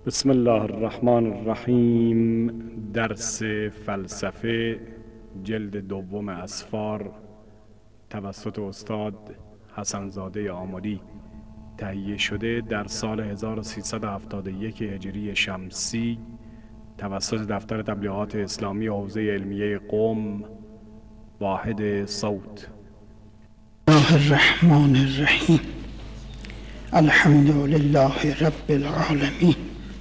بسم الله الرحمن الرحیم. درس فلسفه جلد دوم اسفار توسط استاد حسنزاده آملی تهیه شده در سال 1371 هجری شمسی توسط دفتر تبلیغات اسلامی حوزه علمیه قم واحد صوت. الله الرحمن الرحیم. الحمد لله رب العالمین.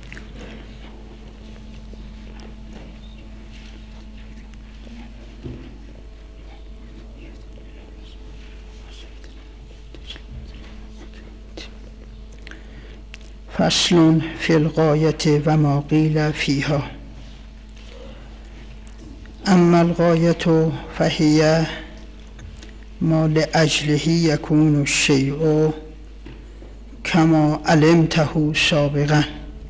فصل فی الغایة و ما قیل فیها. اما الغایة فهی ما لأجله یکون الشیء کما علمته سابقا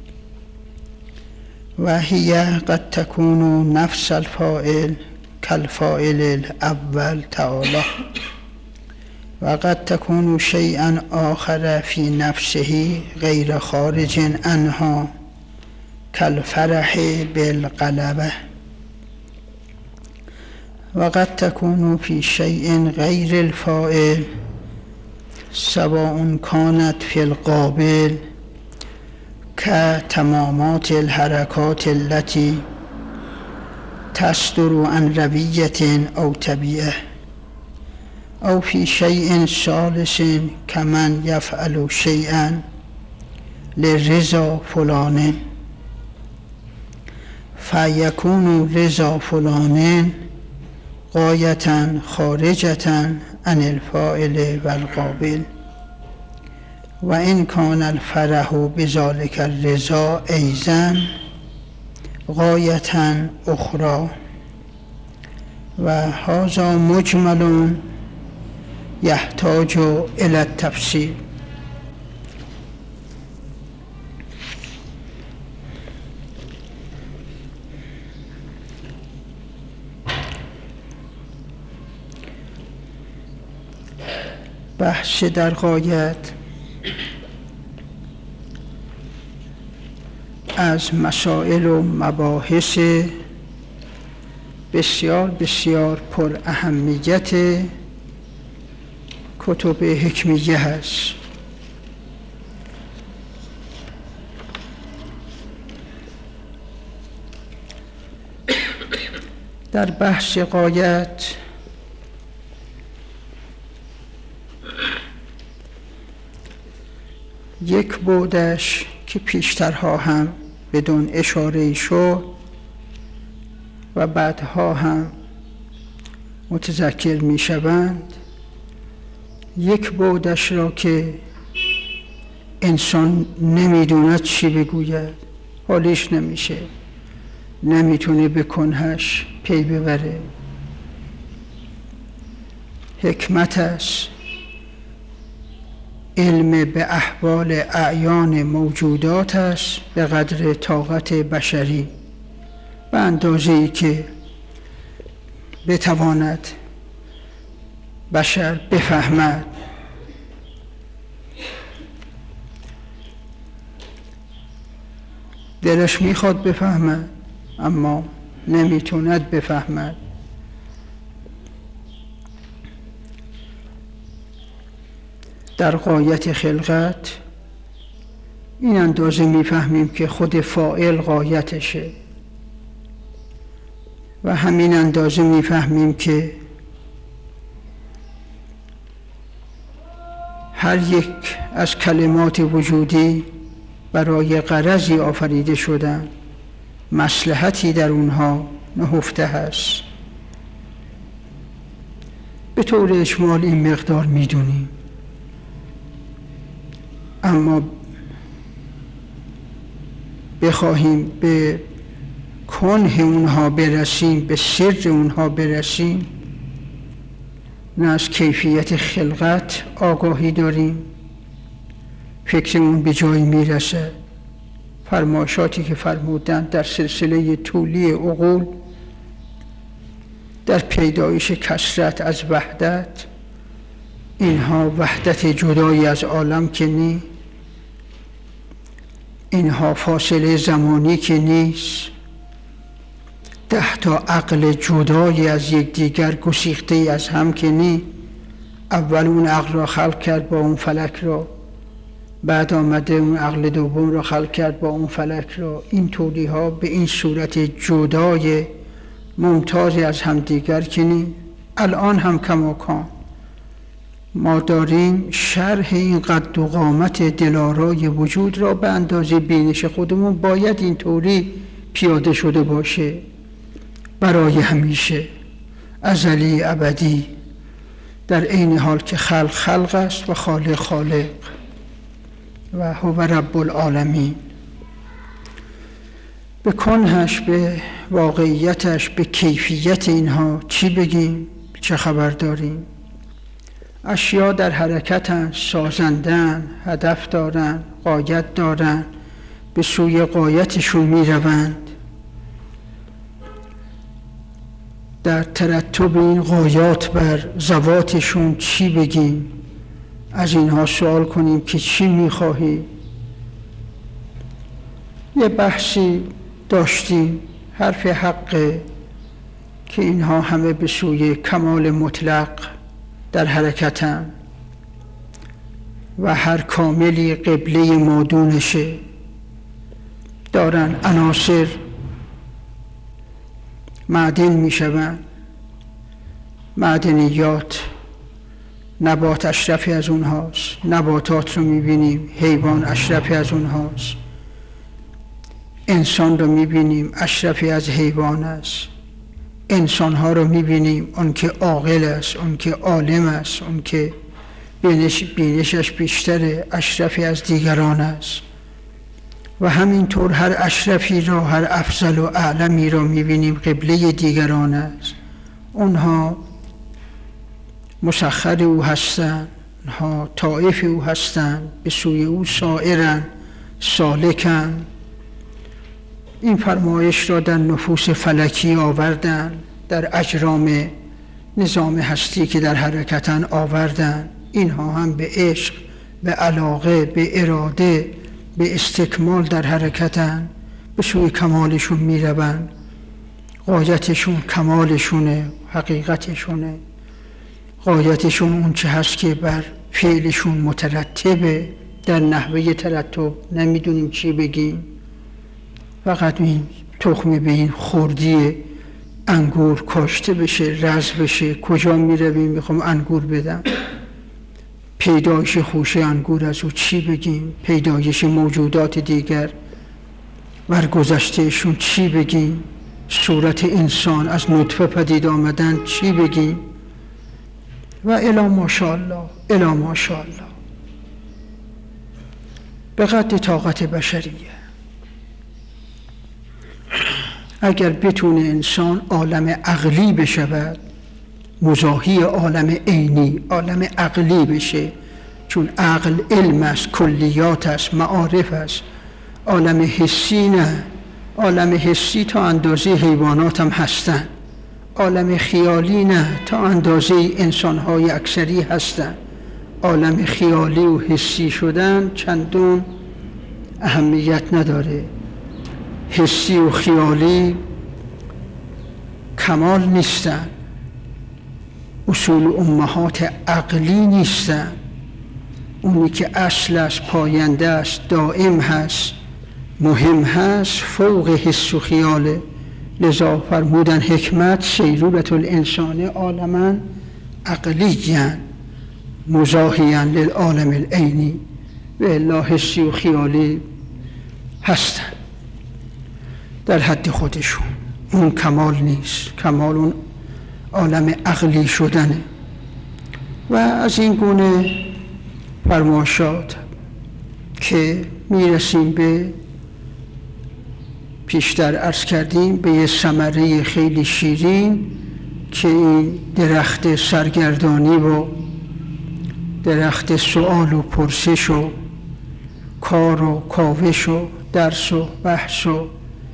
و هی قد تکون نفس الفاعل کالفاعل الاول تعالی و قد تكون شيئا آخر في نفسه غير خارج عنها كالفرح بالغلبة و قد تكون في شيء غير الفاعل سواء كانت في القابل كتمامات الحركات التي تصدر عن روية أو طبيعة أو في شيء ثالث كمن يفعل شيئا لرضا فلان فيكون رضا فلان غاية خارجة عن الفاعل والقابل وإن كان الفرح بذلك الرضا أيضا غاية أخرى وهذا مجمل یحتاج الی التفصیل. بحث در غایت از مسائل و مباحث بسیار بسیار پر اهمیت کتب حکمیه هست. در بحث غایت یک بودش که پیشترها هم بدون اشاره شد و بعدها هم متذکر می شوند، یک بودش را که انسان نمیدوند چی بگوید، حالیش نمیشه، نمیتونه به کنهش پی ببره. حکمت است، علم به احوال اعیان موجودات است به قدر طاقت بشری، به اندازه‌ای که بتواند بشر بفهمد. دلش میخواد بفهمد اما نمیتوند بفهمد. در غایت خلقت این اندازه میفهمیم که خود فاعل غایتشه و همین اندازه میفهمیم که هر یک از کلمات وجودی برای غرضی آفریده شدن، مصلحتی در اونها نهفته هست. به طور اجمال این مقدار میدونیم، اما بخواهیم به کنه اونها برسیم، به سر اونها برسیم، نه از کیفیت خلقت آگاهی داریم، فکرمون به جایی میرسه. فرمایشاتی که فرمودند در سلسله طولی عقول در پیدایش کثرت از وحدت، اینها وحدت جدایی از عالم که نی، اینها فاصله زمانی که نیست، 10 تا عقل جدای از یکدیگر گسیخته از هم که نیست. اول اون عقل را خلق کرد با اون فلک را، بعد آمده اون عقل دوم را خلق کرد با اون فلک را. این طوری ها به این صورت جدای ممتاز از همدیگر که نیست. الان هم کماکان ما داریم شرح این قد و قامت دلارای وجود را به اندازه بینش خودمون باید اینطوری پیاده شده باشه، برای همیشه، ازلی ابدی، در عین حال که خلق خلق است و خالق خالق و هو رب العالمین. به کنهش، به واقعیتش، به کیفیت اینها چی بگیم؟ چه خبر داریم؟ اشیا در حرکتن، سازندن، هدف دارن، غایت دارن، به سوی غایتشون می روند. در ترتب این غایات بر ذواتشون چی بگیم؟ از اینها سوال کنیم که چی می خواهی؟ یه بحثی داشتیم، حرف حقه که اینها همه به سوی کمال مطلق در حرکتن و هر کاملی قبله مادونشه. دارن عناصر معدن میشوند، معدنیات، نبات اشرفی از اونهاست، نباتات رو میبینیم، حیوان اشرفی از اونهاست، انسان رو میبینیم اشرفی از حیوان است، انسانها رو میبینیم اون که عاقل است، اون که عالم است، اون که بینشش بیشتره اشرفی از دیگران است. و همینطور هر اشرفی را، هر افضل و اعلمی را میبینیم قبله دیگران است. اونها مسخر او هستند، اونها طائف او هستند، به سوی او سائرند، سالکند. این فرمایش را در نفوس فلکی آوردن، در اجرام نظام هستی که در حرکتن آوردن. اینها هم به عشق، به علاقه، به اراده، به استکمال در حرکتن، به سوی کمالشون می روند. غایتشون کمالشونه، حقیقتشونه. غایتشون اون چه هست که بر فعلشون مترتبه. در نحوه ترتب نمیدونیم چی بگیم، فقط این تخمه به این خوردی انگور کاشته بشه، رز بشه، کجا می رویم میخوام انگور بدم. پیدایش خوشه انگور از او چی بگیم؟ پیدایش موجودات دیگر بر گذشتهشون چی بگیم؟ صورت انسان از نطفه پدید آمدن چی بگیم؟ و الی ماشاءالله، الی ماشاءالله، به قدر طاقت بشریه. اگر بتونه انسان عالم عقلی بشود، مزاحی عالم عینی، عالم عقلی بشه، چون عقل علم است، کلیات است، معارف است. عالم حسی نه. عالم حسی تا اندازه حیوانات هم هستن. عالم خیالی نه، تا اندازه انسان‌های اکثری هستن. عالم خیالی و حسی شدن چندون اهمیت نداره. حسی و خیالی کمال نیستن، اصول امهات عقلی نیستن. اونی که اصل است، پاینده است، دائم هست، مهم هست، فوق حس و خیاله. لذا فرمودن حکمت سیرورة الانسان عالما عقلیا مزاحیا للعالم العینی. و الا حسی و خیالی هستن در حد خودشون. اون کمال نیست، کمال اون عالم عقلی شدنه. و از این گونه فرمایشات که میرسیم به، پیشتر عرض کردیم، به یه ثمره خیلی شیرین که این درخت سرگردانی و درخت سؤال و پرسش و کار و کاوش و درس و بحث و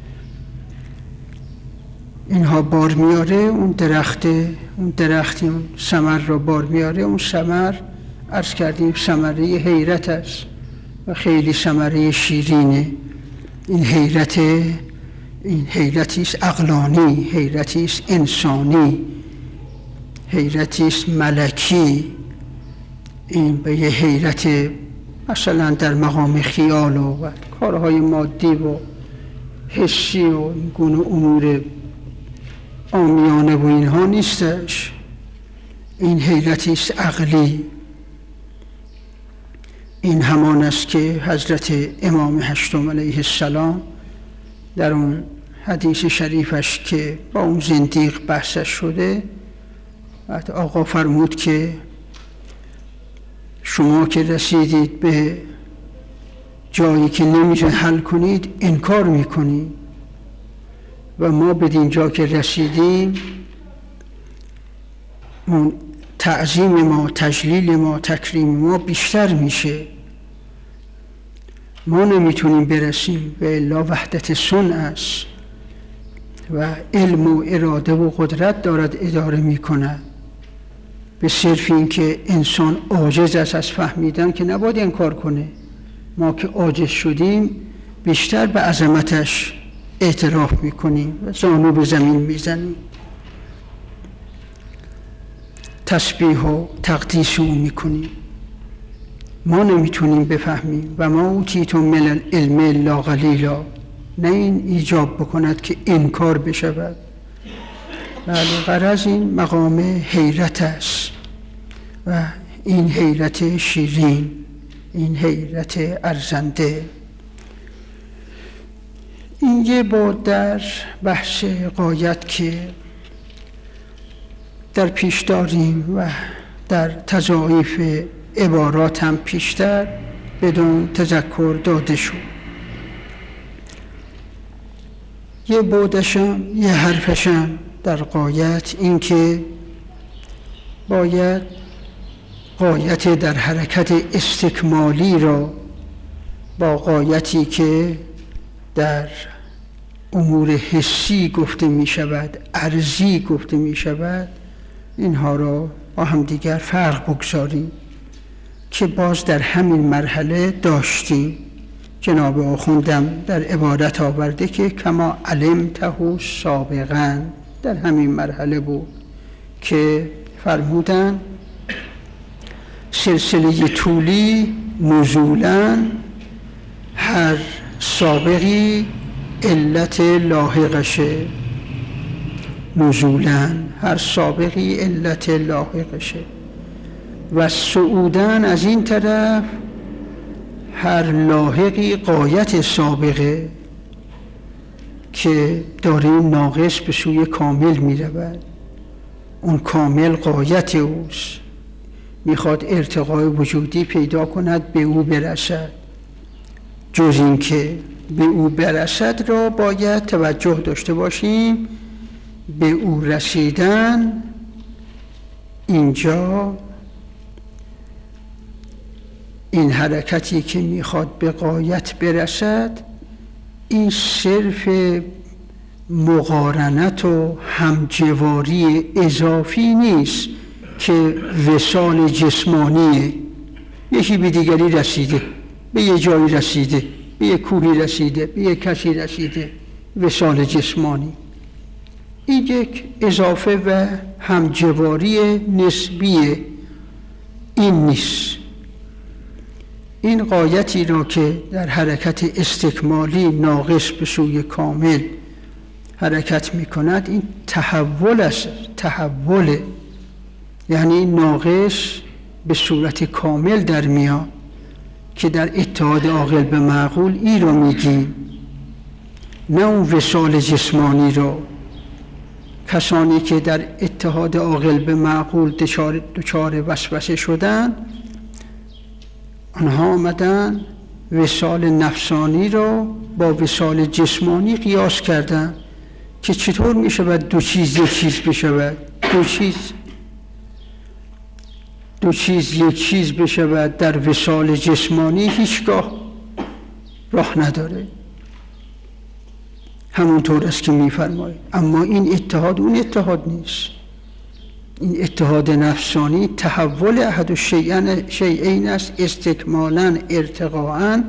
اینها بار میاره. اون درختی اون ثمر رو بار میاره. اون ثمر عرض کردیم ثمره حیرت است و خیلی ثمره شیرینه. این حیرتی است عقلانی، حیرتی است انسانی، حیرتی است ملکی. این به یه حیرت مثلا در مقام خیال و کارهای مادی و حسی و این گونه امور عامیانه و اینها نیستش. این حیرتی است عقلی. این همان است که حضرت امام هشتم علیه السلام در اون حدیث شریفش که با اون زندیق بحثش شده، آقا فرمود که شما که رسیدید به جایی که نمیشه حل کنید انکار میکنید و ما بدین جا که رسیدیم اون تعظیم ما، تجلیل ما، تکریم ما بیشتر میشه. ما نمیتونیم برسیم و الا وحدت صنع است و علم و اراده و قدرت دارد اداره میکنه. به صرف این که انسان عاجز است از فهمیدن که نباید انکار کنه. ما که عاجز شدیم بیشتر به عظمتش اعتراف میکنیم و زانو به زمین میزنیم، تسبیح و تقدیس او میکنیم. ما نمیتونیم بفهمیم و ما اوتیتم من العلم الا قلیلا، نه این ایجاب بکند که انکار بشود. بله، غرض این مقام حیرت است و این حیرت شیرین، این حیرت ارزنده. این یه بود در بحث غایت که در پیش داریم و در تضاعیف عبارات هم پیشتر بدون تذکر داده شد. یه بودشم، یه حرفشم در غایت این که باید غایت در حرکت استکمالی را با غایتی که در امور حسی گفته می شود، ارزی گفته می شود، اینها را با هم دیگر فرق بگذاریم که باز در همین مرحله داشتیم. جناب آخوندم در عبارت آورده که کما علمته سابقا، در همین مرحله بود که فرمودن سلسله طولی نزولا هر سابقی علت لاحقشه، نزولا هر سابقی علت لاحقشه و صعودن از این طرف هر لاحقی غایت سابقه که داره ناقص به سوی کامل می رود. اون کامل غایت اوست، میخواد ارتقای وجودی پیدا کند، به او برسد. جز این که به او برسد را باید توجه داشته باشیم. به او رسیدن اینجا این حرکتی که میخواد به غایت برسد، این صرف مقارنت و همجواری اضافی نیست که وصال جسمانیه. یکی به دیگری رسیده، به یه جایی رسیده، به یه کوهی رسیده، به یه کسی رسیده، وصال جسمانی. این یک اضافه و همجواری نسبیه، این نیست. این غایتی را که در حرکت استکمالی ناقص به سوی کامل حرکت می کند، این تحول است. تحول یعنی ناقص به صورت کامل در میاد که در اتحاد عاقل به معقول این را میگیم، نه اون وصال جسمانی را. کسانی که در اتحاد عاقل به معقول دچار وسوسه شدن، آنها آمدن وصال نفسانی را با وصال جسمانی قیاس کردن که چطور می شود دو چیز یک چیز بشود، دو چیز یک چیز بشود در وصال جسمانی هیچگاه راه نداره. همونطور است که می فرمایید. اما این اتحاد اون اتحاد نیست. این اتحاد نفسانی تحول احد الشیئین است، استکمالا ارتقاء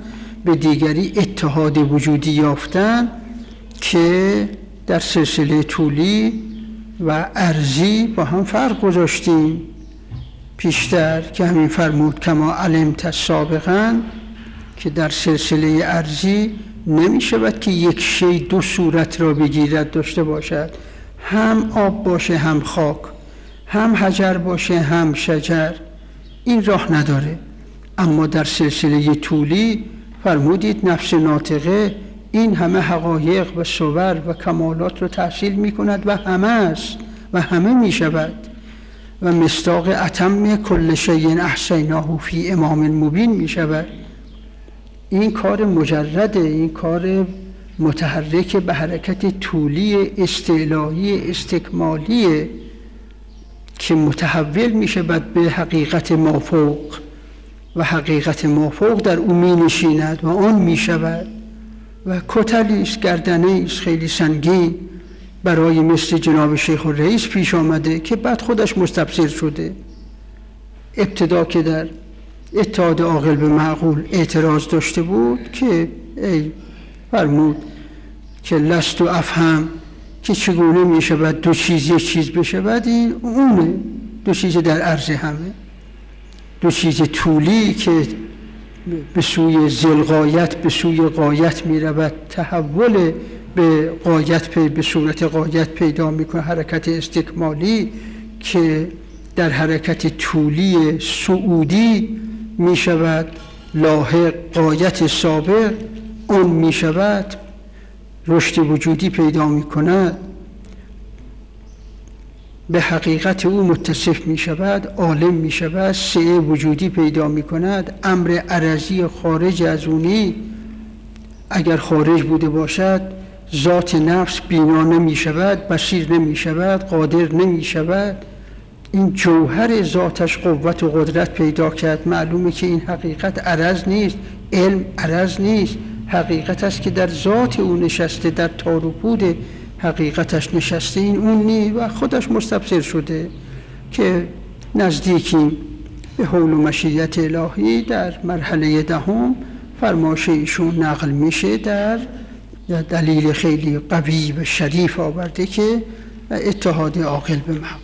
به دیگری اتحاد وجودی یافتن که در سلسله طولی و عرضی با هم فرق گذاشتیم پیشتر که همین فرمود کما علمت سابقا که در سلسله عرضی نمی شود که یک شی دو صورت را بگیرد داشته باشد، هم آب باشه هم خاک، هم حجر باشه هم شجر، این راه نداره. اما در سلسله طولی فرمودید نفس ناطقه این همه حقایق و صور و کمالات رو تحصیل می کند و همه است و همه می شود و مصداق اتم کل شیء احصیناه فی امام مبین می شود. این کار مجرده، این کار متحرک به حرکت طولی استعلایی استکمالیه که متحول می شود به حقیقت مافوق و حقیقت مافوق در او می نشیند و آن می شود و کتلی است، گردنه است خیلی سنگین برای مثل جناب شیخ الرئیس پیش آمده که بعد خودش مستبصر شده. ابتدا که در اتحاد عاقل به معقول اعتراض داشته بود که ای فرمود که لست و افهم که چگونه می شود دو چیز یک چیز بشود، این اونه، دو چیز در عرض همه، دو چیز طولی که به سوی ذوالغایت به سوی غایت می رود، تحول به غایت به صورت غایت پیدا می کنه، حرکت استکمالی که در حرکت طولی صعودی می شود لاحق غایت سابق، اون می شود رشد وجودی پیدا می کند، به حقیقت او متصف می شود، عالم می شود، سعه وجودی پیدا می کند. امر عرضی خارج از اونی اگر خارج بوده باشد ذات نفس بینا نمی شود، بصیر نمی شود، قادر نمی شود. این جوهر ذاتش قوت و قدرت پیدا کرد. معلومه که این حقیقت عرض نیست، علم عرض نیست، حقیقت است که در ذات او نشسته، در تار و پود حقیقتش نشسته، این اون نیست و خودش مستبصر شده که نزدیکیم به حول و مشیت الهی. در مرحله دهم فرمایش ایشون نقل میشه در دلیل خیلی قوی و شریف آورده که اتحاد عاقل به معقول.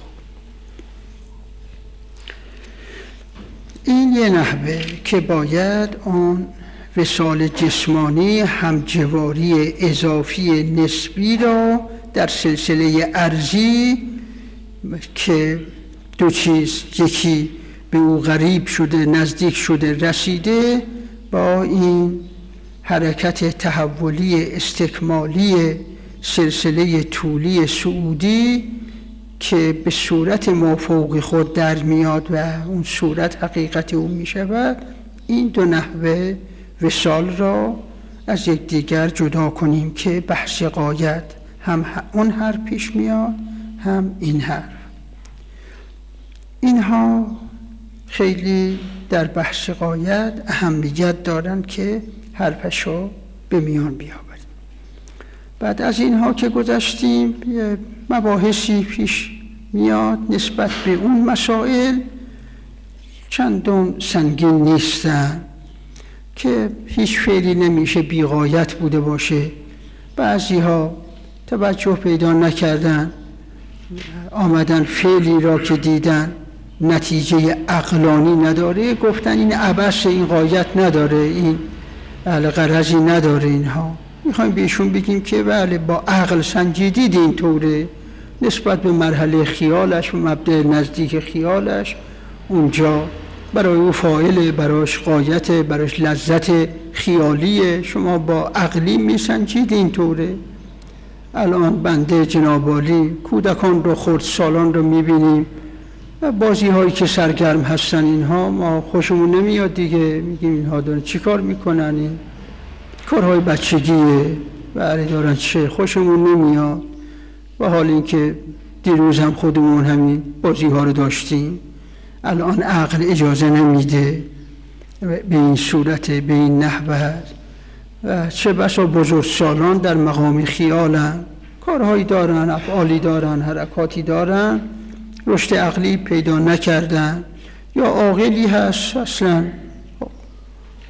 این یه نحوه که باید آن وصال جسمانی همجواری اضافی نسبی را در سلسله ارضی که دو چیز یکی به او غریب شده نزدیک شده رسیده با این حرکت تحولی استکمالی سلسله طولی صعودی که به صورت مافوق خود در میاد و اون صورت حقیقت اون می شود، این دو نحوه وصال را از یکدیگر جدا کنیم که بحث غایت هم اون حرف پیش میاد هم این حرف. اینها خیلی در بحث غایت اهمیت دارند که حرفشو به میان بیاوریم. بعد از اینها که گذشتیم مباحثی پیش میاد نسبت به اون مسائل چندان سنگین نیستن که هیچ فعلی نمیشه بی غایت بوده باشه. بعضی ها توجه پیدا نکردن، آمدن فعلی را که دیدن نتیجه عقلانی نداره گفتن این عبث، این غایت نداره، این غرضی نداره. اینها میخوایم بهشون بگیم که بله با عقل سنجیدید اینطوره، نسبت به مرحله خیالش و مبدأ نزدیک خیالش اونجا برای او فاعله، برایش غایته، برایش لذت خیالیه، شما با عقلی میسنجید اینطوره. الان بنده جناب عالی کودکان رو خردسالان رو میبینیم و بازی هایی که سرگرم هستن اینها ما خوشمون نمیاد دیگه، میگیم اینها دارن چی کار میکنن، این کارهای بچگیه، بله دارن چه، خوشمون نمیاد. و حال این دیروز هم خودمون همین بازی ها رو داشتیم، الان عقل اجازه نمیده به این صورت، به این نحوه. و چه بسا بزرگسالان در مقام خیالن، کارهایی دارن، افعالی دارن، حرکاتی دارن، رشد عقلی پیدا نکردن، یا عاقلی هست اصلا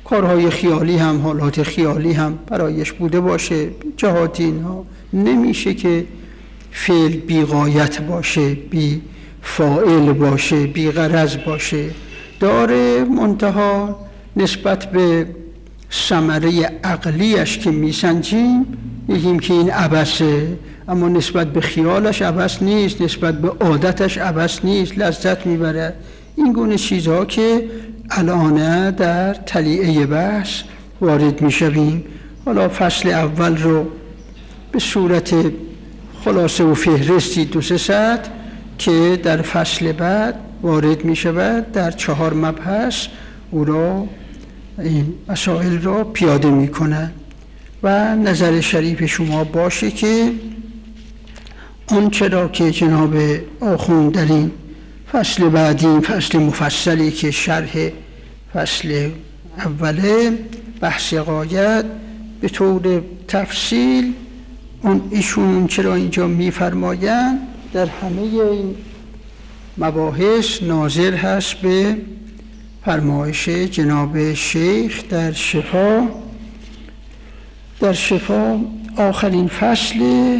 کارهای خیالی هم، حالات خیالی هم برایش بوده باشه. جهاتی اینها نمیشه که فعل بی غایت باشه، بی فاعل باشه، بی غرض باشه. داره منتها نسبت به ثمره عقلیش که میسنجیم میگیم که این عبثه، اما نسبت به خیالش عبث نیست، نسبت به عادتش عبث نیست، لذت میبره. این گونه چیزها که الان در تلیعه بحث وارد میشویم. حالا فصل اول رو به صورت خلاصه و فهرستی 2-3 سطر که در فصل بعد وارد می شود، در 4 مبحث او را این مسائل را پیاده می کنند و نظر شریف شما باشه که اون چرا که جناب آخوند در این فصل بعدی، فصل مفصلی که شرح فصل اوله، بحث غایت به طور تفصیل ایشون چرا اینجا می‌فرمایند در همه این مباحث ناظر هست به فرمایش جناب شیخ در شفا. در شفا آخرین فصل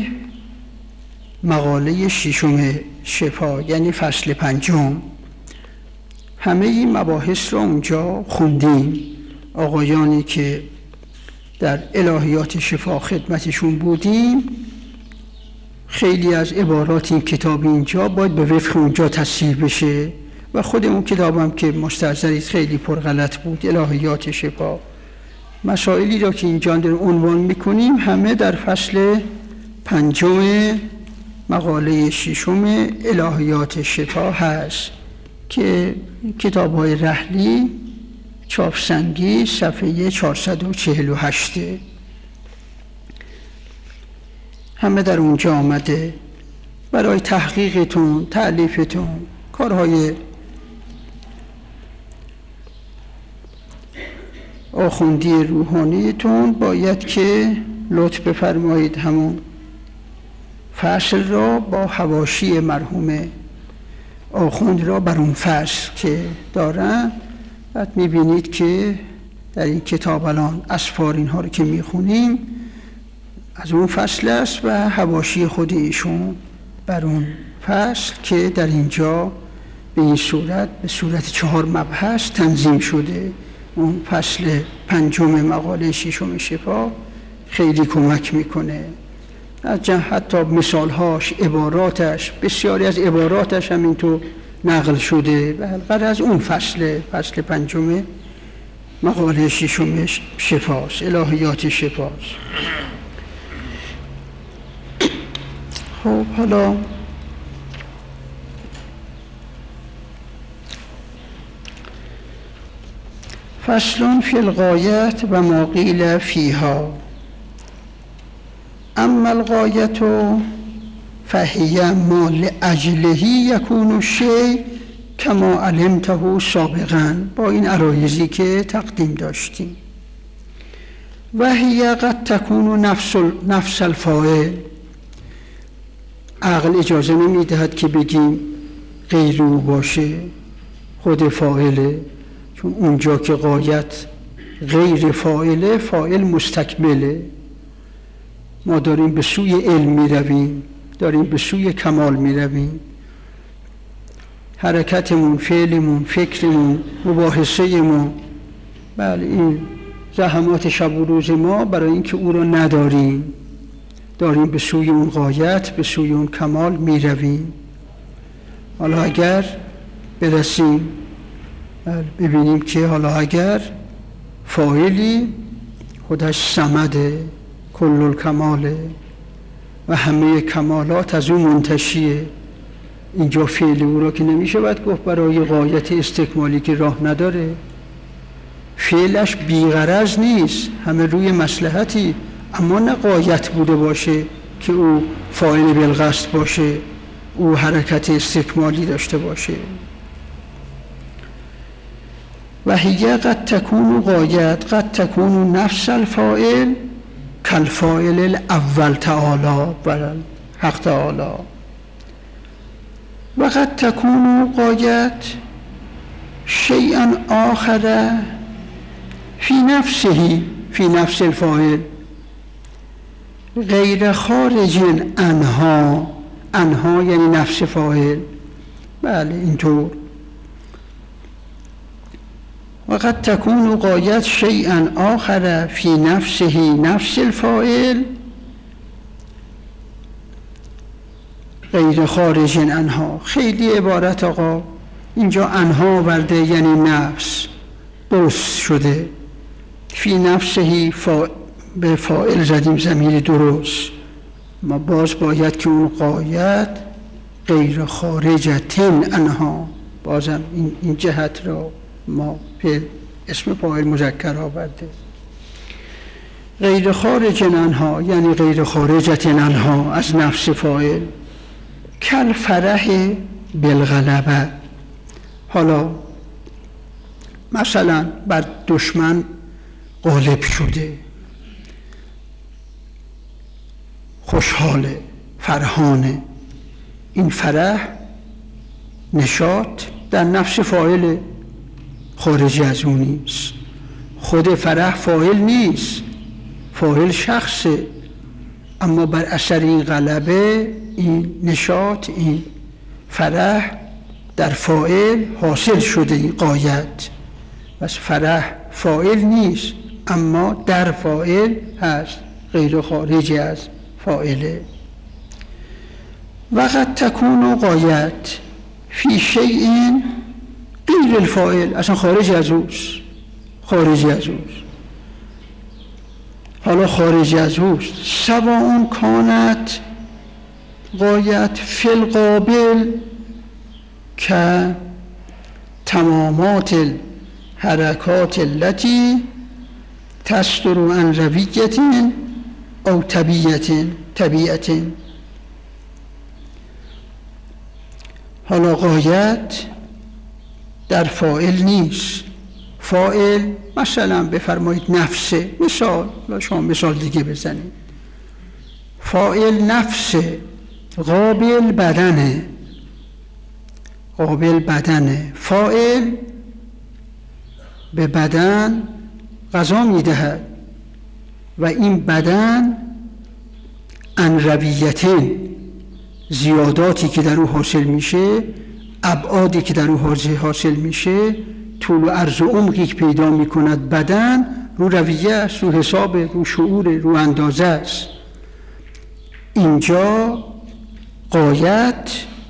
مقاله 6 شفا، یعنی فصل 5. همه این مباحث را اونجا خوندیم. آقایانی که در الهیات شفا خدمتشون بودیم، خیلی از عبارات این کتاب اینجا باید به وفق اونجا تصحیح بشه و خود اون کتابم که مستحضرید خیلی پرغلط بود، الهیات شفا. مسائلی را که اینجا در عنوان میکنیم همه در فصل 5 مقاله 6 الهیات شفا هست که کتاب‌های رحلی چاپسنگی صفحه 448 همه در اونجا آمده. برای تحقیقتون، تألیفتون، کارهای آخوندی روحانیتون باید که لطف بفرمایید همون فصل را با حواشی مرحوم آخوند را بر اون فصل که دارن. بعد میبینید که در این کتاب الان اسفار اینها رو که میخونیم از اون فصل است و حواشی خود ایشون بر اون فصل که در اینجا به این صورت، به صورت 4 مبحث تنظیم شده. اون فصل 5 مقاله 6 شفا خیلی کمک میکنه. از حتی مثالهاش، عباراتش، بسیاری از عباراتش هم اینطور نقل شده و حلقه از اون فصل 5 مقاله 6 شفاست، الهیات شفاست. خب حالا فصل فی الغایت و ما قیل فیها. اما الغایت فهی ما لاجله یکون الشیء کما علمته سابقا، با این عرایضی که تقدیم داشتیم. و هی قد تکون نفس الفاعل. عقل اجازه نمیدهد که بگیم غیر او باشه، خود فاعله، چون اونجا که غایت غیر فاعله، فاعل مستکمله. ما داریم به سوی علم می رویم، داریم به سوی کمال می رویم. حرکتمون، فعلمون، فکرمون، مباحثه‌مون، بله این زحمات شب و روز ما برای اینکه او را نداریم، داریم به سوی اون غایت، به سوی اون کمال می رویم. حالا اگر برسیم ببینیم که حالا اگر فاعلی خودش صمده، کل الکماله و همه کمالات از اون منتشیه، اینجا فعل او را که نمیشه باید گفت برای غایت استکمالی که راه نداره. فعلش بیغرض نیست، همه روی مصلحتی، اما نه غایت بوده باشه که او فاعل بالقصد باشه، او حرکت استکمالی داشته باشه. و هی قد تکون غایت قد تکون نفس الفاعل کالفاعل الاول تعالی و حق تعالی. و قد تکون غایت شیئا آخر فی نفسه، فی نفس الفاعل، غیر خارج عنها، عنها یعنی نفس فاعل. بله اینطور. و قد تكون غایت شیئا آخر فی نفسه نفس الفاعل غیر خارج عنها. خیلی عبارت آقا اینجا عنها ورده یعنی نفس، درست شده. فی نفسه به فاعل زدیم ضمیر درست، ما باز باید که اون غایت غیر خارجة عنها، بازم این جهت را ما به اسم فاعل مذکر آورده. غیر خارج عنها یعنی غیر خارجة عنها، از نفس فاعل. کل فرح بالغلبه، حالا مثلا بر دشمن غالب شده، خوشحاله، فرحانه. این فرح نشاط در نفس فاعل، خارجی از اون نیست. خود فرح فاعل نیست، فاعل شخصه، اما بر اثر این غلبه، این نشاط، این فرح در فاعل حاصل شده. این غایت بس فرح فاعل نیست اما در فاعل هست، غیر خارجی از فاعله. و قد تكون غایت فی شیء غیر الفاعل، اصلا خارجی از اوست، خارجی از اوست. حالا خارجی از اوست، سواء کانت غایت فی القابل که تمامات الحرکات التي تصدر عن رویت او طبیعت. حالا غایت در فاعل نیست. فاعل مثلا بفرمایید نفسه، مثال، شما مثال دیگه بزنید. فاعل نفسه، قابل بدنه، قابل بدنه. فاعل به بدن غذا میدهد و این بدن عن رویتین، زیاداتی که در او حاصل میشه، ابعادی که در او حاصل میشه، طول و عرض و عمقی که پیدا میکند بدن، رو رویه است، رو حساب، رو شعور، رو اندازه است. اینجا غایت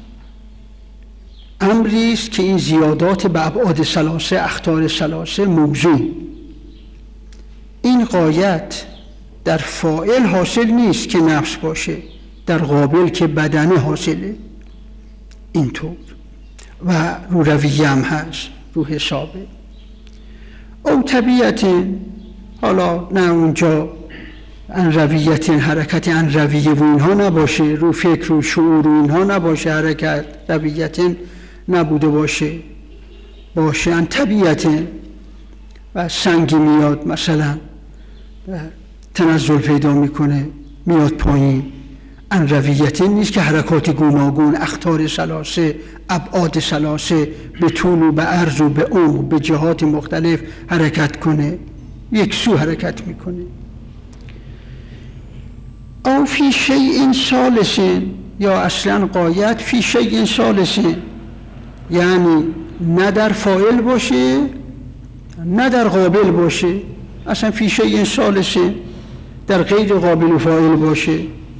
امری است که این زیادات به ابعاد ثلاثه، اخطار ثلاثه موضوع، این غایت در فاعل حاصل نیست که نفس باشه، در قابل که بدنه حاصله. اینطور و رو رویه هم هست، رو حسابه. او طبیعت، حالا نه اونجا ان رویت، حرکت ان رویه و اینها نباشه، رو فکر و شعور و اینها نباشه، حرکت رویت نبوده باشه، باشه ان طبیعت. و سنگی میاد مثلا تنزل پیدا میکنه، میاد پایین، ان رویت نیست که حرکات گوناگون، اخطار ثلاثه، ابعاد ثلاثه، به طول و به عرض و به عمق، به جهات مختلف حرکت کنه، یک سو حرکت میکنه. او فی شیء ثالث، یا اصلا غایت فی شیء ثالث، یعنی نه در فاعل باشه نه در قابل باشه، اصلا فی شیء ثالث، در غیر قابل و فاعل باشه.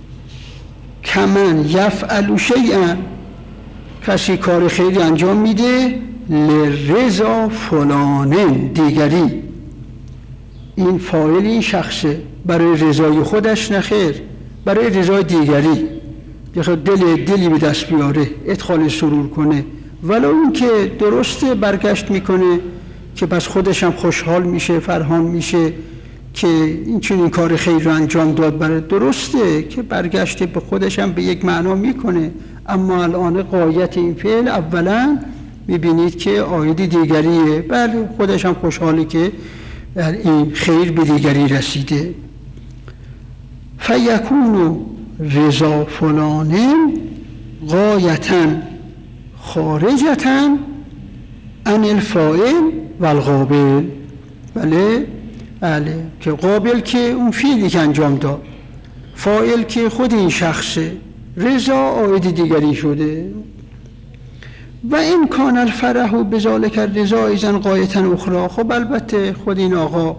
کمن یفعل شیئا، کسی کار خیری انجام میده، لرضا فلان، دیگری. این فاعل این شخصه، برای رضای خودش نخیر، برای رضای دیگری، بخواد دلی به دست بیاره، ادخال سرور کنه، ولو اون که درسته برگشت میکنه که بس خودش هم خوشحال میشه، فرحان میشه که این چنین کار خیر رو انجام داد، برای درسته که برگشته به خودش هم به یک معنا میکنه. اما الان غایت این فعل اولا میبینید که عاید دیگریه، بله خودش هم خوشحاله که این خیر به دیگری رسیده. فیکون رضا فلان غایتا خارجتا عن الفاعل و القابل. بله بله، که قابل که اون فعلی که انجام داد، فاعل که خود این شخصه، رضا عاید دیگری شده. و این کان الفرح بذالک الرضا ایزن غایة اخرى. خب البته خود این آقا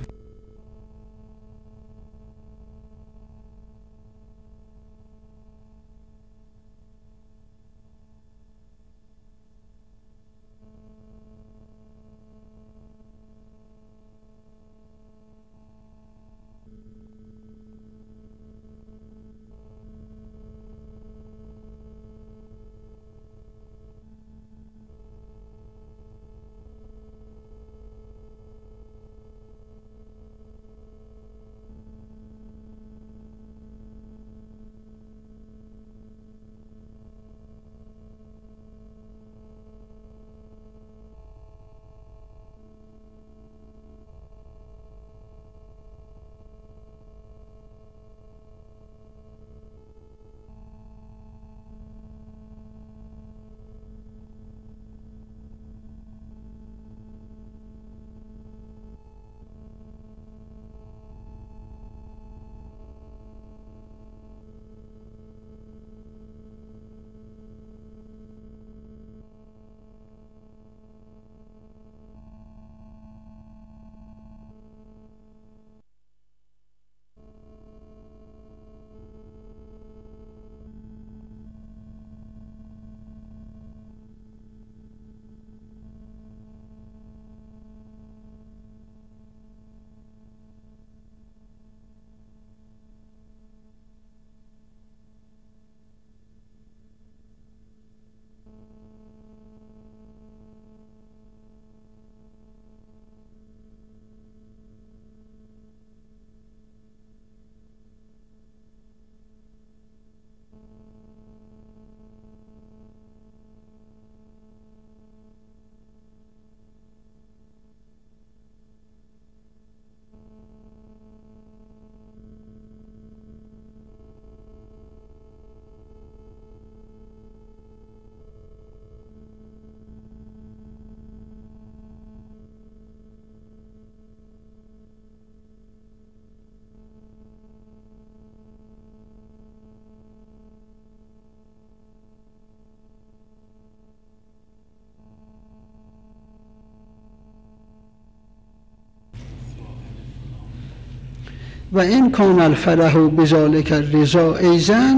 و این کان الفرح بذالک الرضا ایضا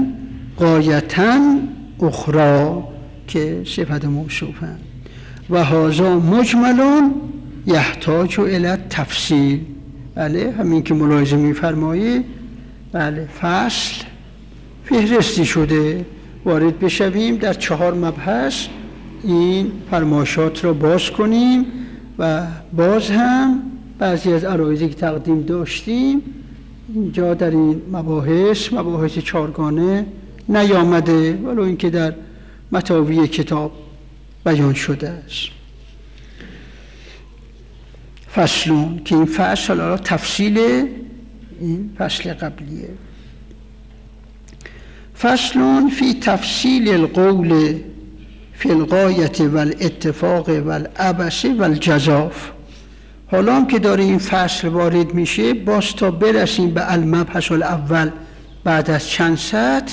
غایة اخرى که صفت موصوفه. و هذا مجمل یحتاج الی التفصیل. بله، همین که ملاحظه می‌فرمایید، بله، فصل فهرستی شده. وارد بشویم در 4 مبحث این فرمایشات را باز کنیم و باز هم بعضی از عرایضی که تقدیم داشتیم اینجا در این مباحث 4گانه نیامده، ولو اینکه در متاوی کتاب بیان شده است. فصلون که این فصل حالا تفصیل این فصل قبلیه. فصلون فی تفصیل القول فی الغایة والاتفاق والعبث والجزاف. حالا هم که داره این فصل وارد میشه، باز تا برسیم به المبحث الاول بعد از چند سطر،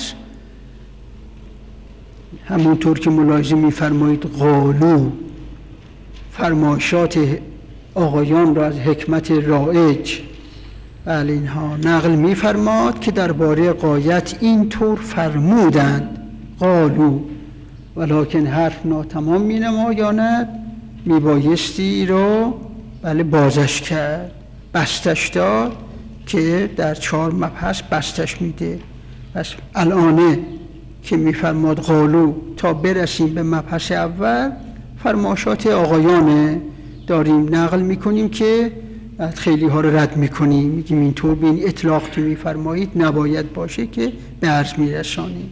همونطور که ملاحظه میفرمایید قالو، فرمایشات آقایان را از حکمت رائج، بله، اینها نقل میفرماد که درباره غایت اینطور فرمودند قالو، ولکن حرف ناتمام می نمایاند، میبایستی را بله بازش کرد، بستش داد که در 4 مبحث بستش میده. پس الانه که میفرماد قالو تا برسیم به مبحث اول، فرمایشات آقایانه داریم نقل میکنیم که خیلی ها رو رد میکنیم، میگیم اینطور به این اطلاق که میفرمایید نباید باشه که به عرض میرسانیم.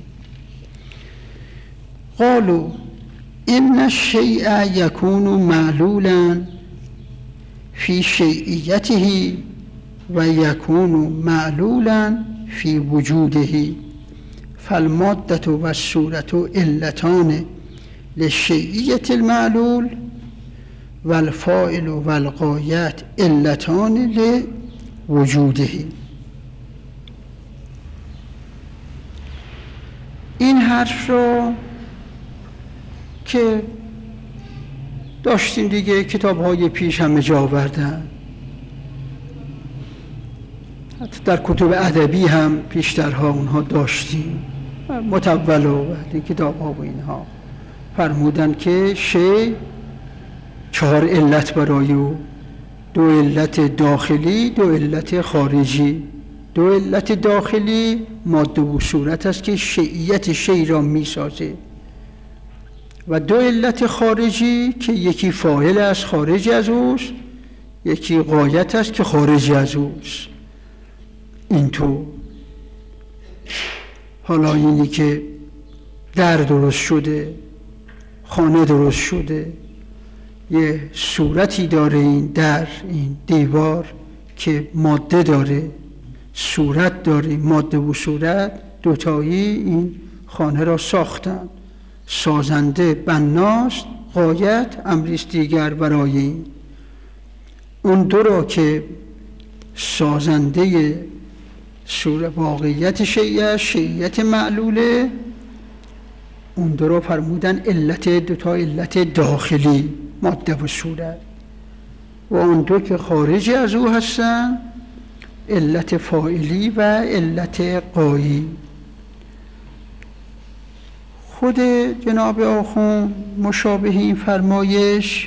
قالو ان الشیء یکون معلولا فی شیعیته و یکون معلولا فی وجوده، فالمادة و الصورة علتان للشیعیة المعلول و الفاعل و الغایت علتان لوجوده. این حرف رو که داشتیم دیگه، کتاب‌های پیش همه جا آوردن، حتی در کتب ادبی هم پیشترها اونها داشتیم، مطول و این کتاب‌ها و اینها فرمودن که شی 4 علت برای او، 2 علت داخلی، 2 علت خارجی. 2 علت داخلی ماده و صورت است که شیعیت شی را میسازه، و 2 علت خارجی که یکی فاعل است خارج از اوست، یکی غایت است که خارج از اوست. اینطور حالا اینی که در درست شده، خانه درست شده، یه صورتی داره این در، این دیوار که ماده داره، صورت داره، ماده و صورت دوتایی این خانه را ساختن. سازنده بناست، غایت امریست دیگر برای این. اون 2 را که سازنده واقعیت شیعه، شیعیت معلوله، اون 2 را فرمودن علت، 2 علت داخلی، ماده و صورت. و اون 2 که خارج از او هستن، علت فاعلی و علت غایی. خود جناب آخوند مشابه این فرمایش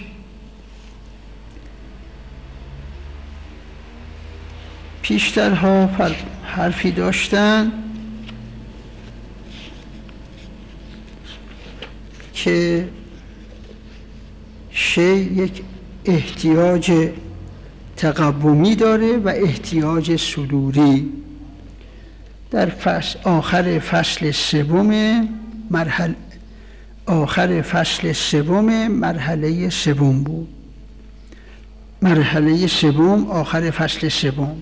پیشترها حرفی داشتن که شی یک احتیاج تقومی داره و احتیاج صدوری. در آخر فصل سوم مرحله سوم بود. مرحله سوم آخر فصل سوم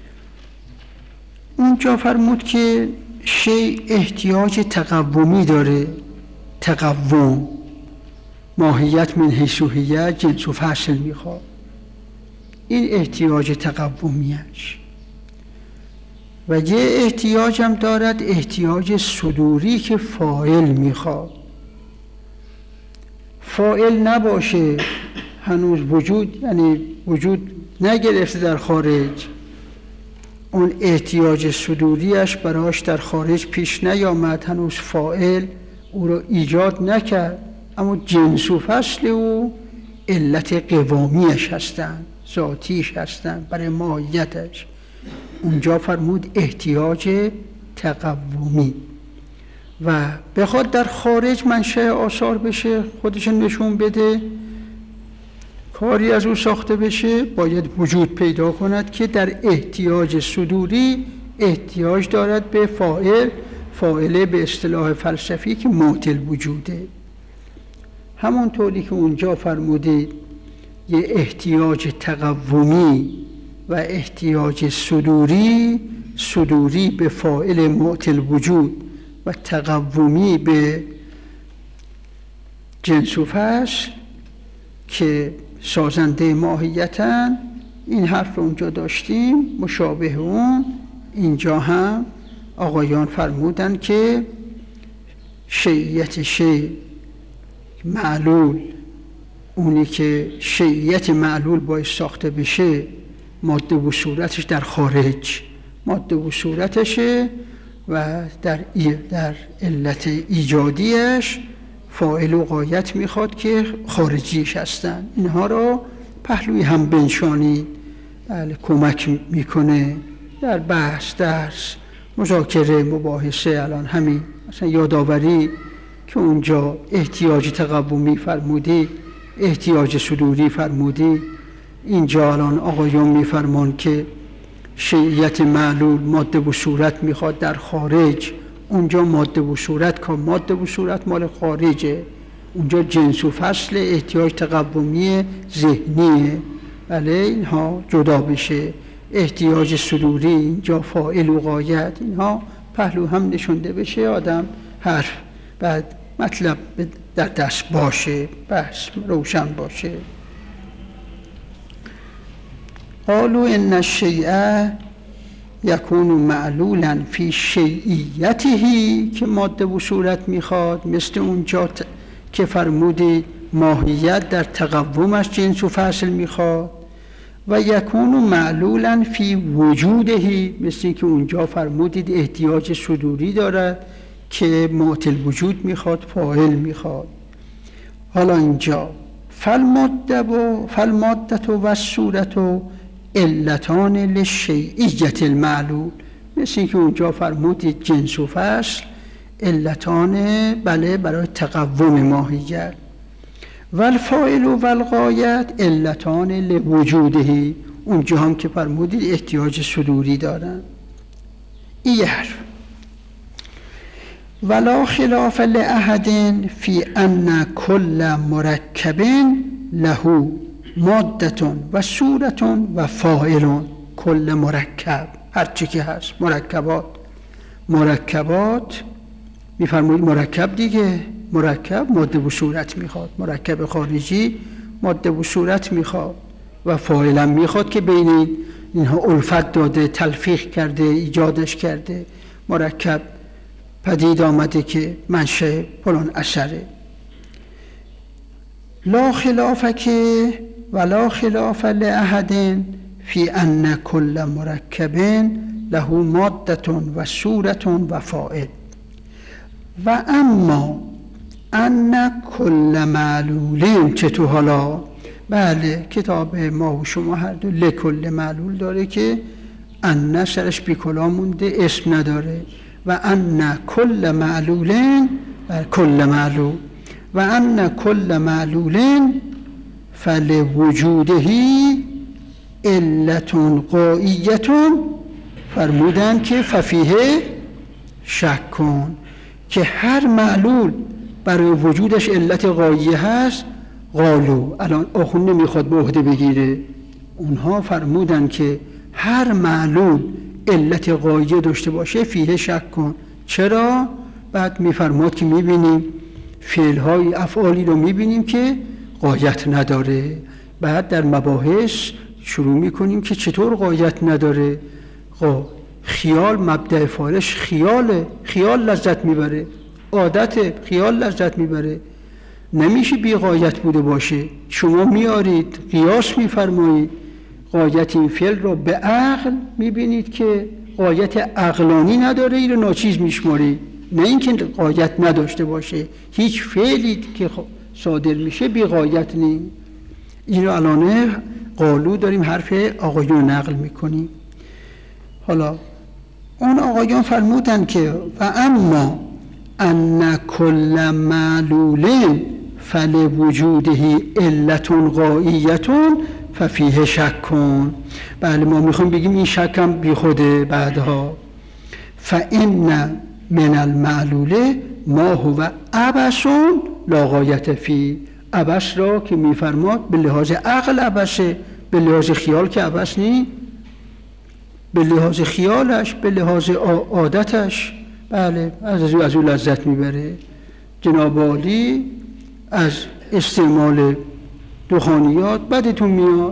اونجا فرمود که شی احتیاج تقومی داره. تقوم ماهیت من حیثیت جنس و فصل میخواد. این احتیاج تقومیش. و یه احتیاج هم دارد، احتیاج صدوری که فاعل میخواد. فاعل نباشه، هنوز وجود، یعنی وجود نگرفته در خارج، اون احتیاج صدوریش براش در خارج پیش نیامد، هنوز فاعل او را ایجاد نکرد، اما جنس و فصل او علت قوامیش هستند، ذاتیش هستند برای ماهیتش. اونجا فرمود احتیاج تقومی. و بخواد در خارج منشأ آثار بشه، خودش نشون بده، کاری از او ساخته بشه، باید وجود پیدا کند که در احتیاج صدوری احتیاج دارد به فاعل. فاعله به اصطلاح فلسفی که معطل وجوده. همونطوری که اونجا فرمودید یه احتیاج تقومی و احتیاج صدوری به فاعل معطل وجود و تقومی به جنس و فصل که سازنده ماهیتن. این حرف رو اونجا داشتیم. مشابه اون اینجا هم آقایان فرمودن که شیعیت شی معلول، اونی که شیعیت معلول باید ساخته بشه، ماده و صورتش در خارج، ماده و صورتشه، و در علت ایجادیش فاعل و غایت میخواد که خارجیش هستن. اینها را پهلوی هم بنشانید. بله، کمک میکنه در بحث، درس، مذاکره، مباحثه. الان همین مثلا یادآوری که اونجا احتیاج تقومی فرمودی، احتیاج صدوری فرمودی، اینجا الان آقایون میفرمان که شیعیت معلول ماده و صورت میخواد در خارج. اونجا ماده و صورت مال خارجه، اونجا جنس و فصل احتیاج تقومی ذهنیه. بله، اینها جدا بشه. احتیاج صدوری اینجا فاعل و غایت، اینها پهلو هم نشونده بشه، آدم حرف بعد مطلب در دست باشه، بحث روشن باشه. قالوا ان الشیء یکون معلولا فی شیعیته که ماده و صورت میخواد، مثل اونجا که فرمودید ماهیت در تقومش جنس و فصل میخواد، و یکون معلولا فی وجوده، مثل که اونجا فرمودید احتیاج صدوری دارد که معطل وجود میخواد، فاعل میخواد. حالا اینجا فالمادة و صورت علتان للشیعیت المعلول، مثل که اونجا فرمودید جنس و فصل علتان بله برای تقوم ماهیت، و الفاعل و الغایت علتان لوجوده، اونجا هم که فرمودید احتیاج صدوری دارن. این حرف ولا خلاف لأحد فی ان کل مرکب له مادة و صورت و فاعل. کل مرکب هرچی که هست، مرکبات میفرمایید مرکب دیگه، مرکب ماده و صورت میخواد، مرکب خارجی ماده و صورت میخواد و فاعل میخواد که بین اینها الفت داده، تلفیق کرده، ایجادش کرده، مرکب پدید آمده که منشأ فلان اثره. لا خلاف که ولا خلاف لأحد فی ان کل مرکب له مادة و صورت و فاعل. و اما ان کل معلولین، چطور حالا؟ بله کتاب ما و شما هر دو لکل معلول داره که ان سرش بیکلا مونده، اسم نداره. و ان کل معلولین، کل معلول، و ان کل معلولین فلوجوده علت غاییت، فرمودن که ففیه شک کن، که هر معلول برای وجودش علت غاییه هست. قالو، الان آخون نمیخواد به عهده بگیره، اونها فرمودن که هر معلول علت غاییه داشته باشه فیه شک کن. چرا؟ بعد میفرماد که میبینیم فعلهای افعالی رو میبینیم که غایت نداره، بعد در مباحث شروع میکنیم که چطور غایت نداره. خیال مبدأ فاعلش خیاله، خیال لذت میبره، عادت خیال لذت میبره، نمیشه بی غایت بوده باشه. شما میارید قیاس میفرمایید غایت این فعل رو به عقل، میبینید که غایت عقلانی نداره، این رو ناچیز میشمارید، نه اینکه غایت نداشته باشه. هیچ فعلی که صادر میشه بی غایت نیست. این رو الان قالو داریم حرف آقایون نقل میکنیم. حالا اون آقایان فرمودن که و اما ان کل معلول فلوجوده علت غاییت ففیه شک کن. بله ما میخوام بگیم این شک هم بی خوده بعدها. فان من المعلول ما هو عبث لا غایت فی. عبث را که میفرماد به لحاظ عقل عبثه، به لحاظ خیال که عبث نیست، به لحاظ خیالش، به لحاظ عادتش بله از او لذت میبره. جناب عالی از استعمال دخانیات بدتون میاد،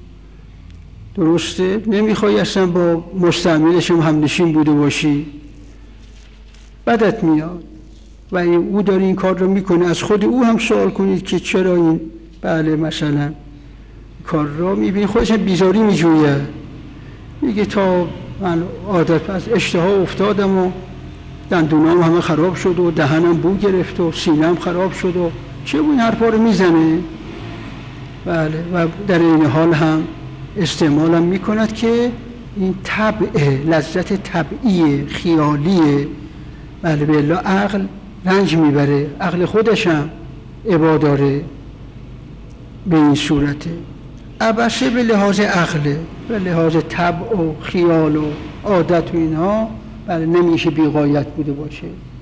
درسته؟ نمیخوای اصلا با مستعملش هم نشین بوده باشی، بدت میاد و او داره این کار رو میکنه. از خود او هم سوال کنید که چرا این بله مثلا کار را میبینی خودش بیزاری میجویه، میگه تا من عادت از اشتها افتادم و دندونام همه خراب شد و دهنم بو گرفت و سینم خراب شد و چه بود این حرفا رو میزنه. بله و در این حال هم استعمالم میکند که این طبع لذت طبعی خیالیه. بله بالله عقل رنج میبره، عقل خودشم عبا داره به این صورته. عبسه به لحاظ عقله، به لحاظ طبع و خیال و عادت و اینها بله نمیشه بی غایت بوده باشه.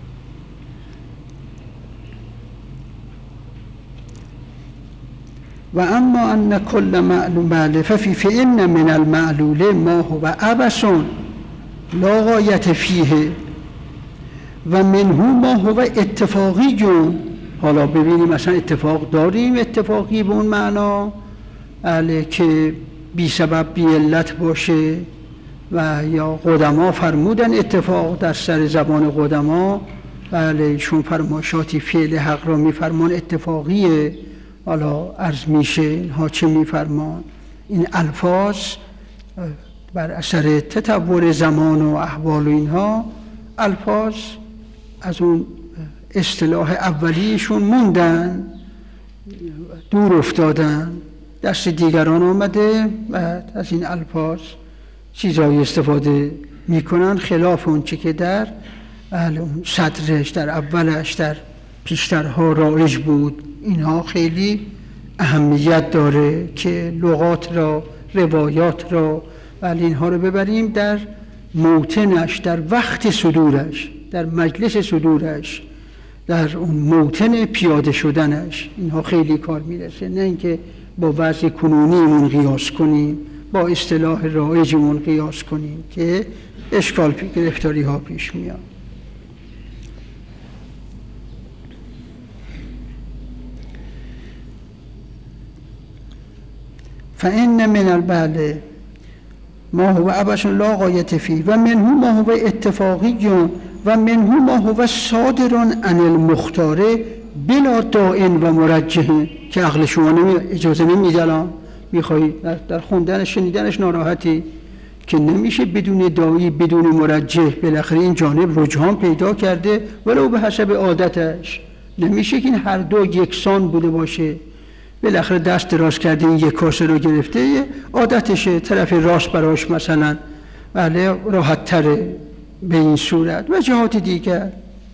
و اما ان کل معلوم بله فان من المعلول ما هو عبث لا غایت فیه و منه ما هو اتفاقی جون. حالا ببینیم مثلا اتفاق داریم، اتفاقی به اون معنا بله که بی سبب بی علت باشه و یا قدما فرمودن اتفاق در سر زبان قدما، بله ایشون فرمایشاتی فعل حق را میفرمان اتفاقیه. حالا عرض میشه اینها چه میفرمان؟ این الفاظ بر اثر تطور زمان و احوال و اینها الفاظ از اون اصطلاح اولیشون موندن، دور افتادن، دست دیگران آمده و از این الفاظ چیزایی استفاده میکنن خلاف اون چه که در صدرش، در اولش، در پیشترها رایج بود. اینها خیلی اهمیت داره که لغات را، روایات را، ولی اینها رو ببریم در موطنش، در وقت صدورش، در مجلس صدورش، در اون موطن پیاده شدنش. اینها خیلی کار میرسه، نه اینکه با وضع کنونیمون قیاس کنیم، با اصطلاح رایجمون قیاس کنیم که اشکال گرفتاری ها پیش میاد. فإن من البعل ما هو عبث لا غایة فیه و منه ما هو اتفاقی و منه ما هو صادر عن المختار بلا داعٍ و مرجح، که عقل شما اجازه نمیده. الان میخوایی در خوندنش شنیدنش ناراحتی که نمیشه بدون داعی بدون مرجح، بالاخره این جانب رجحان پیدا کرده ولو به حسب عادتش. نمیشه که این هر دو یکسان بوده باشه. بالاخره دست دراز کرده این یک کاسه رو گرفته، عادتشه طرف راست براش مثلا بله راحت تره به این صورت و جهات دیگر.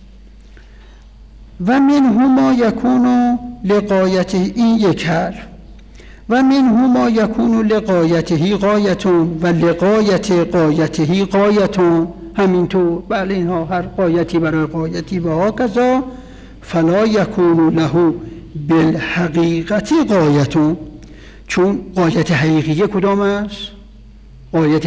و منه ما یکون لغایته، این یک حرف، و منه ما یکون لغایته غایتون و لغایت غایته غایتون، همینطور بله اینها هر غایتی برای غایتی و هاکذا. فلا یکون له بالحقیقت غایتون، چون غایت حقیقیه کدام است؟ غایت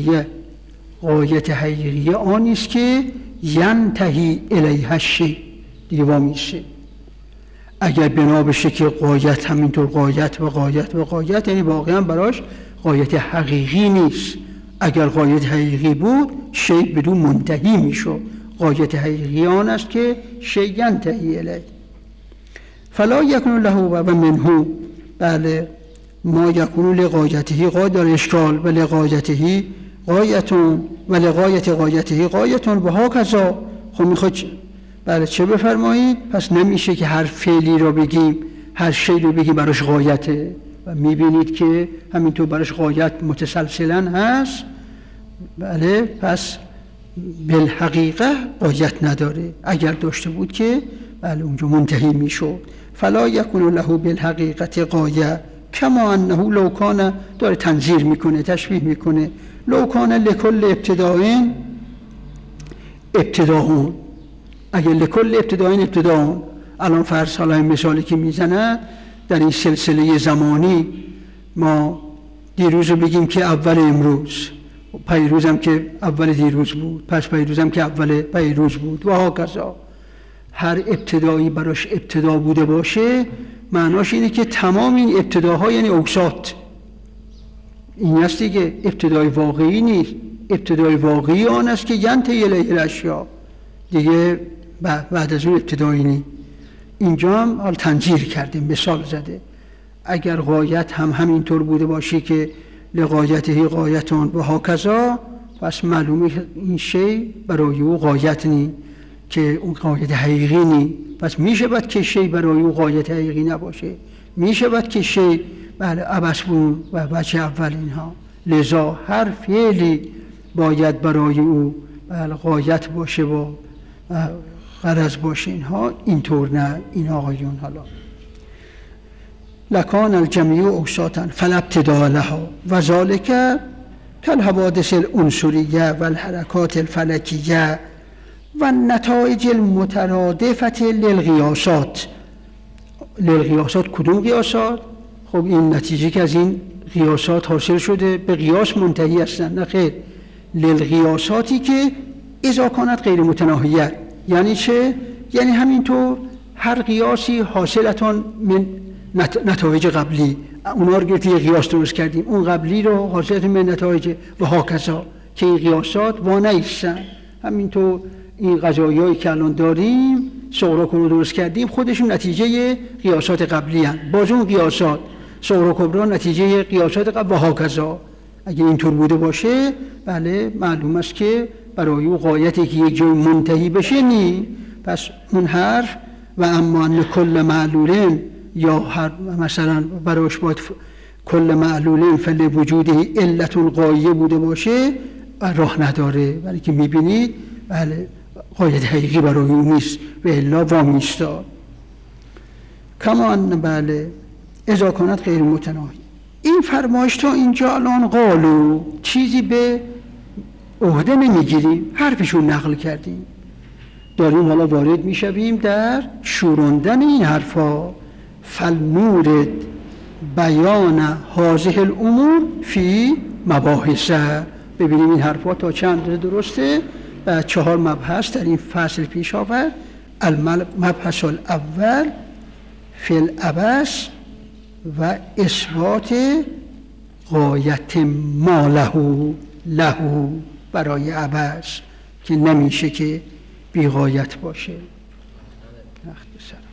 حقیقیه آنی است که ینتهی الیها الشیء، دیگه وامیشه. اگر بنا بشه که غایت همینطور غایت و غایت و غایت، یعنی واقعا براش غایت حقیقی نیست. اگر غایت حقیقی بود شیء بدون منتهی میشد. غایت حقیقی آن است که شیء ینتهی الیه. فلا یکون له و منه بله ما یکون لغایته غایت، در اشکال و لغایته غایتون و لغایت غایته غایتون و هاکذا. خب میخواد بله چه بفرمایید؟ پس نمیشه که هر فعلی رو بگیم، هر شی رو بگیم براش غایته و میبینید که همینطور براش غایت متسلسلا هست. بله پس بالحقیقه غایت نداره. اگر داشته بود که بله اونجا منتهی میشد. فلا یکون له بالحقیقت غایه کما انه لو کان، داره تنظیر میکنه، تشبیه میکنه، لو کان لکل ابتداء ابتداء، اگر لکل ابتداء الان فرض حالا این مثالی که میزنه در این سلسله زمانی ما دیروز رو بگیم که اول امروز، پیروزم که اول دیروز بود، پس پیروزم که اول پیروز بود و هاکذا. هر ابتدایی براش ابتدا بوده باشه معناش اینه که تمام این ابتداها یعنی اوساط. این است دیگه، ابتدای واقعی نیست. ابتدای واقعی آن است که ینتهی الیه الاشیاء، دیگه بعد از اون ابتدایی نیست. اینجا هم حال تنظیر کرده، مثال زده. اگر غایت هم همینطور بوده باشه که لغایته غایتون و هاکذا، پس معلومه این شی برای او غایت نیست، که اون غایت حقیقی نیست. پس میشه باید که شی برای او غایت حقیقی نباشه، میشه باید که شی بله عبث بود و بچه اول اینها. لذا هر فعلی باید برای او بله غایت باشه و غرض باشه. اینها اینطور نه. این آقایون حالا لکان الجمیع اوساطا فلا ابتداء لها و ذالک کالحوادث العنصریه و الحرکات الفلکیه و النتایج المترادفه للقیاسات. للقیاسات کدوم قیاسات؟ خب این نتیجه که از این قیاسات حاصل شده به قیاس منتهی هستند، نه خیر، للقیاساتی که اذا کانت غیر متناهیه. یعنی چه؟ یعنی همینطور هر قیاسی حاصلتون من نتایج قبلی اونا رو گرفتیم یه قیاس درست کردیم، اون قبلی رو حاصل من نتایج و هاکذا که این قیاسات وانه‌ایستن. همینطور این قضایایی که الان داریم صغرا کبرا درست کردیم خودشون نتیجه قیاسات قبلی هستند، باز اون قیاسات صغرا کبرا نتیجه قیاسات قبل و هاکذا. اگه اینطور بوده باشه بله معلوم است که برای اون غایتی که یک جای منتهی بشه نی. پس اون حرف و اما ان کل معلولین یا هر مثلا برایش باید کل معلولین فل وجودی علت غایه بوده باشه راه نداره، برای که میبینید بله غایت حقیقی برای اون نیست و الا وامیستا. کما ان بله اذا کانت غیر متناهی. این فرمایش تا اینجا الان قالو چیزی به عهده نمیگیریم، حرفشون نقل کردیم، داریم حالا وارد میشویم در شوراندن این حرفا. فالمورد بیان هذه الامور فی مباحثه. ببینیم این حرفا تا چند درسته. و 4 مبحث در این فصل پیش آورد. المبحث الاول فی العبث و اثبات غایت ما له برای عبث که نمیشه که بی غایت باشه.